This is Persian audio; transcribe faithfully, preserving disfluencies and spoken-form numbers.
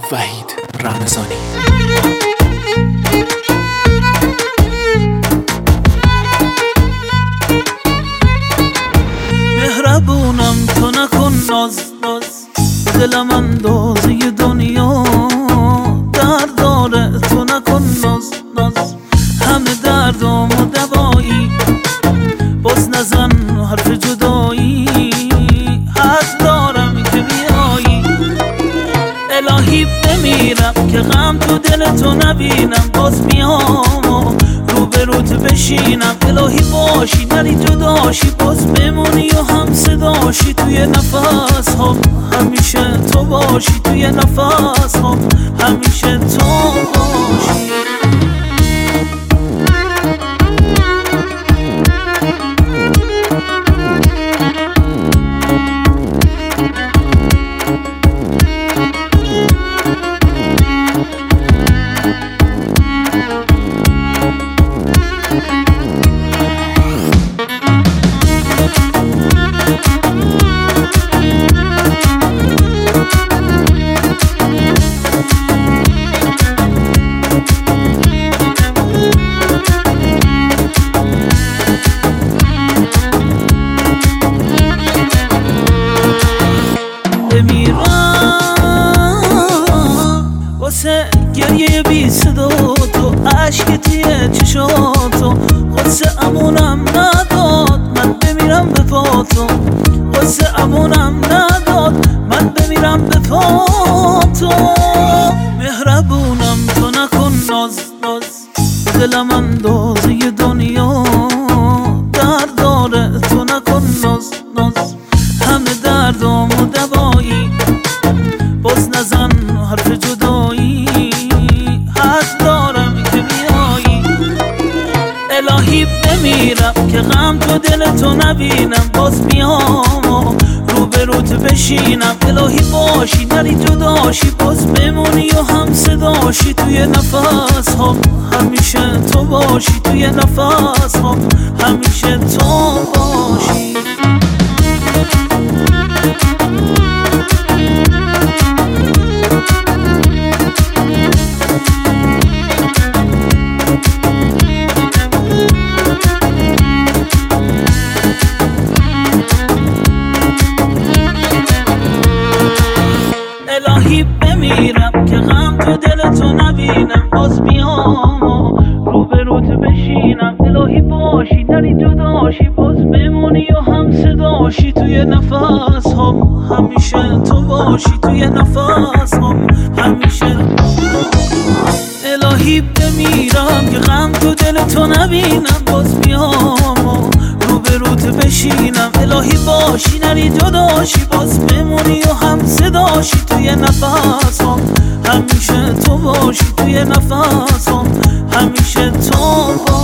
وحید رمضانی. مهربونم تو نکن ناز ناز، دلم اندازه دنیا درد داره، تو نکن ناز ناز، همه دردام و دوایی، باز نزن حرف جدایی، حق دارم که بیایی. الهی بمیرم که غم تو دل تو نبینم، باز میام رو به روت بشینم. الهی باشی نری جداشی، باز بمونی و هم صداشی توی نفس ها، همیشه تو باشی توی نفس ها، همیشه تو باشی. واسه گریه بی صدا تو، عشق توی چشاتو، قصه امونم نداد من بمیرم به پاتو، قصه امونم نداد من بمیرم به پاتو. مهربونم تو نکن ناز ناز، دلم اندازه دنیا درد داره، تو نکن ناز ناز، همه دردام و دوایی، باز نزن حرف جدایی، حق دارم که بیایی. الهی بمیرم که غم تو دل تو نبینم، باز میام رو به روت بشینم. الهی باشی نری جداشی، باز بمونی و هم صداشی توی نفس ها، همیشه تو باشی توی نفس ها، همیشه تو باشی. الهی بمیرم که غم تو دل تو نبینم، باز بیام رو به روت بشینم. الهی باشی نری جداشی، باز بمونی و هم صداشی توی نفس هم، همیشه تو باشی توی نفس هم، همیشه. الهی بمیرم که غم تو دل تو نبینم، باز بیام رو به روت بشینم. الهی باشی نری جداشی، باز بمونی و هم صداشی توی نفس هم، همیشه تو باشی توی نفس هم، همیشه تو باشی.